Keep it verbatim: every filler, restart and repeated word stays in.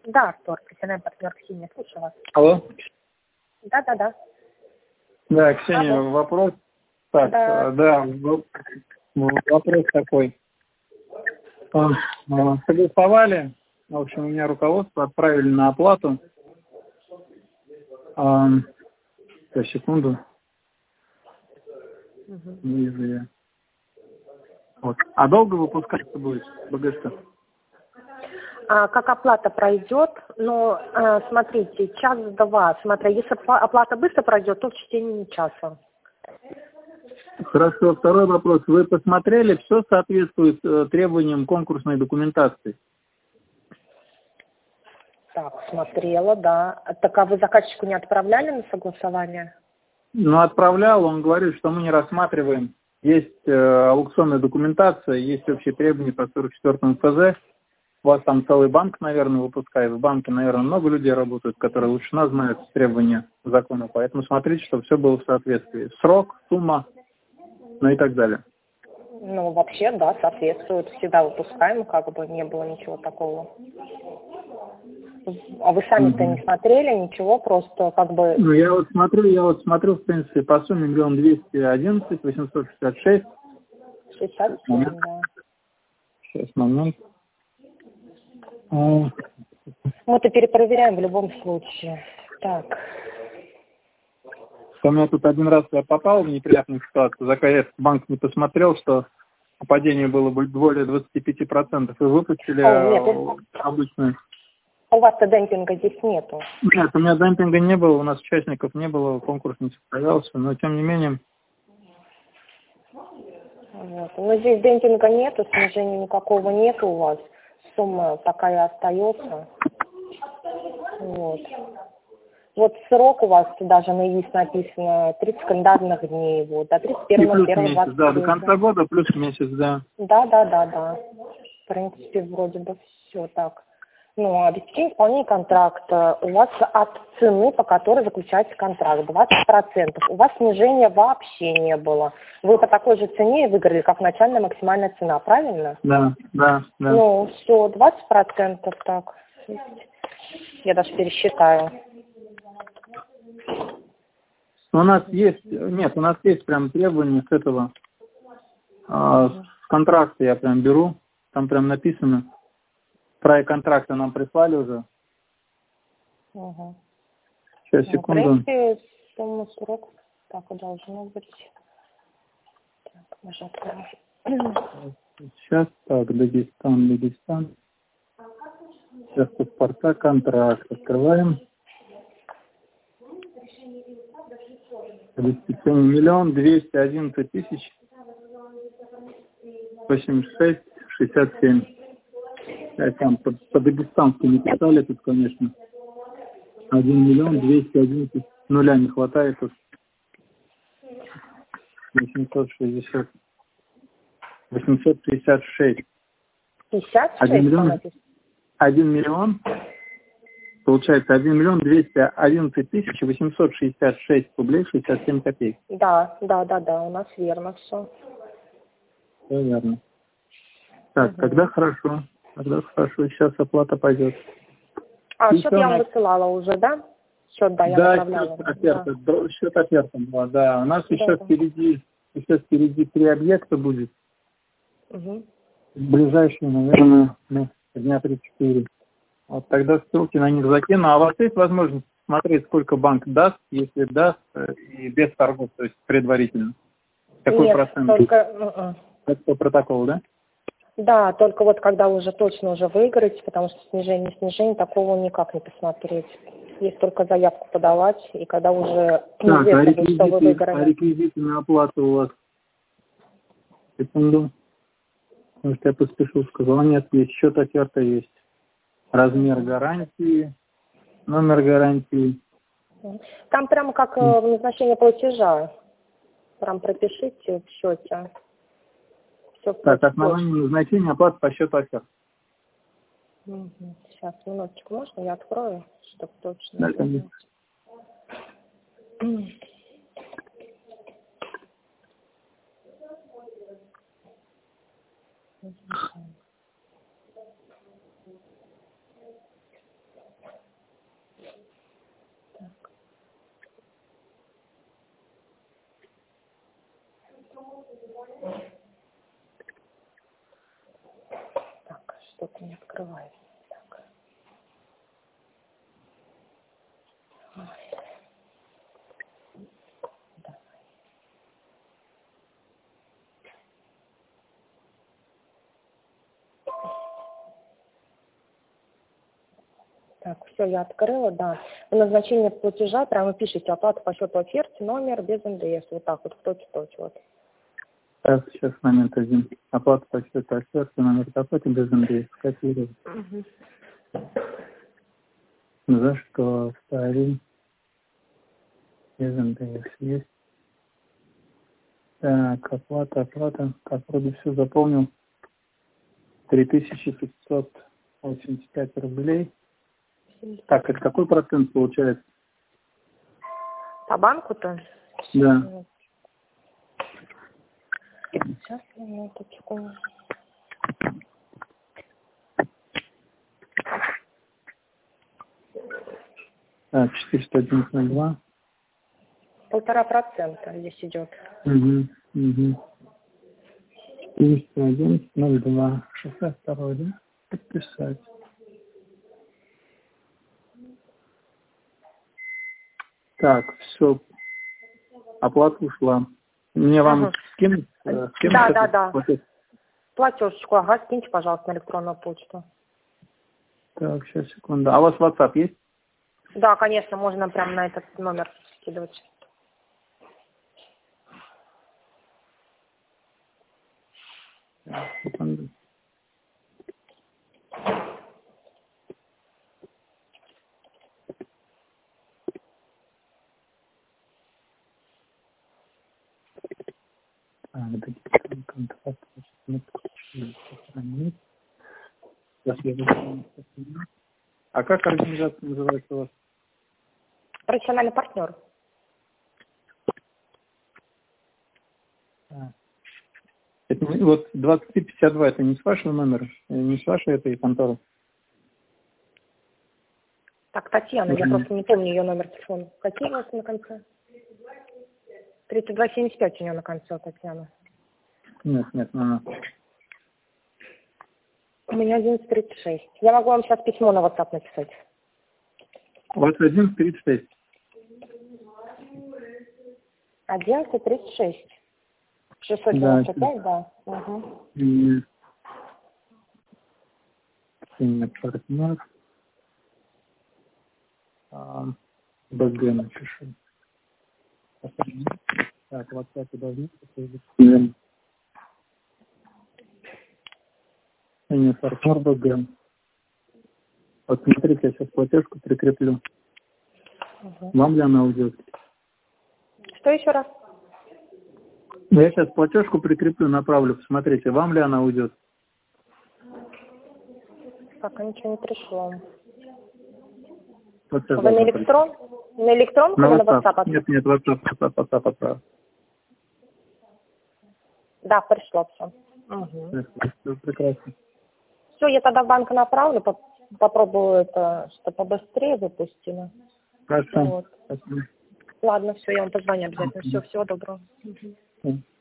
Да, Артур, профессиональный партнер Ксения, слушаю вас. Алло. Да, да, да. Да, Ксения, Алло. вопрос. Так, Да. да, вопрос такой. Согласовали, в общем, у меня руководство отправили на оплату. Сейчас, секунду. Угу. Не вижу я. Вот. А долго выпускаться будет БГС-то? А, как оплата пройдет, но а, смотрите, час-два, смотря, если оплата быстро пройдет, то в течение часа. Хорошо, второй вопрос. Вы посмотрели, все соответствует э, требованиям конкурсной документации? Так, смотрела, да. Так, а вы заказчику не отправляли на согласование? Ну, отправлял, он говорит, что мы не рассматриваем. Есть э, аукционная документация, есть общие требования по сорок четвёртому ФЗ. У вас там целый банк, наверное, выпускает. В банке, наверное, много людей работают, которые лучше нас знают требования закона. Поэтому смотрите, чтобы все было в соответствии. Срок, сумма, ну и так далее. Ну, вообще, да, соответствует. Всегда выпускаем, как бы не было ничего такого. А вы сами-то Угу. не смотрели ничего, просто как бы... Ну, я вот смотрю, я вот смотрю, в принципе, по сумме миллион двести одиннадцать, восемьсот шестьдесят шесть. шестьдесят семь, да. Сейчас, момент. Мы это перепроверяем в любом случае. Так. У меня тут один раз я попал в неприятную ситуацию, за КС банк не посмотрел, что падение было бы более двадцати пяти процентов, и выпустили О, нет, обычную. у вас-то демпинга здесь нету. Нет, у меня демпинга не было, у нас участников не было, конкурс не состоялся, но тем не менее. Вот. Но здесь демпинга нету, снижения никакого нету у вас. Сумма такая остается. Вот. Вот срок у вас даже на ИИС написано тридцать календарных дней, вот, до тридцать первого первого месяц, да, до конца двадцать года плюс месяц, да. Да, да, да, да. В принципе, вроде бы все так. Ну, обеспечение исполнения контракта у вас от цены, по которой заключается контракт, двадцать процентов. У вас снижения вообще не было. Вы по такой же цене выиграли, как начальная максимальная цена, правильно? Да, да, да. Ну, все, двадцать процентов так. Я даже пересчитаю. У нас есть, нет, у нас есть прям требования с этого, а, с контракта я прям беру, там прям написано. Проект контракта нам прислали уже. Угу. Сейчас, Ну, в секунду. принципе, сумма срок так и должно быть. Так, можно открыть. Сейчас, так, Дагестан, Дагестан. Сейчас паспорта, контракт. Открываем. Обеспечение миллион двести одиннадцать тысяч восемьдесят шесть шестьдесят семь. Там по, по дагестански не писали тут, конечно. один миллион двести одиннадцать. Нуля не хватает тут. восемьсот шестьдесят. восемьсот пятьдесят шесть. пятьдесят шесть? один миллион. один миллион. Получается один миллион двести одиннадцать тысяч восемьсот шестьдесят шесть рублей шестьдесят семь копеек. Да, да, да, да, у нас верно все. Все верно. Так, угу. Тогда хорошо. Тогда хорошо. Сейчас оплата пойдет. А, И счет я вам нас... высылала уже, да? Счет, да, я да, направляла. счет оферта, Да, счет оферта была, да. У нас да, еще да. впереди, еще впереди три объекта будет. Угу. Ближайшие, наверное, дня три-четыре. Вот тогда ссылки на них закину. А у вас есть возможность смотреть, сколько банк даст, если даст, и без торгов, то есть предварительно? Какой Нет, процент? только... Это по протоколу, да? Да, только вот когда уже точно уже выиграете, потому что снижение, снижение, такого никак не посмотреть. Есть только заявку подавать, и когда уже так, известно а будет, что вы выиграли. А реквизиты на оплату у вас? Секунду. Может, я поспешил, сказал, нет, есть счет оферта есть. Размер гарантии, номер гарантии. Там прямо как э, назначение платежа. Прям пропишите в счете. Все так, основание назначения оплаты по счету оферта. Угу. Сейчас, минуточку, можно я открою, чтобы точно. Да, конечно. не открывается. Так. Да. Так, все, я открыла, да. Назначение платежа, прямо пишите оплата по счету оферте, номер без эн дэ эс. Вот так вот, в точь-в-точь, вот. Так, сейчас момент один. Оплата по счету оферте, номер оплаты без эн дэ эс. Скопировать. Угу. За что ставим? Без эн дэ эс есть. Так, оплата, оплата. Так, вроде все заполнил. три тысячи пятьсот восемьдесят пять рублей. Так, это какой процент получается? По банку-то? Да. Сейчас, минуточку. Так, четыреста одиннадцать ноль два. Полтора процента здесь идет. Угу, угу. четыреста одиннадцать ноль два. шестьдесят два, да? Подписать. Так, все. Оплата ушла. Мне вам Ага. скинуть? э, скинуть Да, этот да, да. платеж? Платежечку, ага, скиньте, пожалуйста, на электронную почту. Так, сейчас, секунду. А у вас WhatsApp есть? Да, конечно, можно прямо на этот номер скидывать. Так, секунду. А, дигитальный контракт. Сохранить. А как организация называется у вас? Профессиональный партнер. А. Это не- вот двадцать три пятьдесят два, это не с вашего номера, э, не с вашей этой конторы? Так, Татьяна, я просто не помню ее номер телефона. Какие у вас на конце? тридцать два семьдесят пять у нее на конце, Татьяна. Нет, нет, ну, ну. У меня одиннадцать тридцать шесть. Я могу вам сейчас письмо на WhatsApp написать. У вас одиннадцать тридцать шесть. одиннадцать тридцать шесть. шестьсот девяносто пять, да. Угу. Нет. Имя партнер. А, БГ напишу. Так, в WhatsApp должны быть. Имя партнер БГ. Вот смотрите, я сейчас платежку прикреплю. Угу. Вам ли она уйдет? Что еще раз? Я сейчас платежку прикреплю, направлю. Посмотрите, вам ли она уйдет? Пока ничего не пришло. Вот сейчас Вы на должно электрон? На электронку прийти. или на WhatsApp. WhatsApp? Нет, нет, WhatsApp, WhatsApp, WhatsApp, WhatsApp. Да, пришло все. Угу. Все прекрасно. Все, я тогда в банк направлю, поп- попробую это, что побыстрее выпустили. Хорошо. Вот. Спасибо. Ладно, все, я вам позвоню обязательно. Все, всего доброго. Мгм.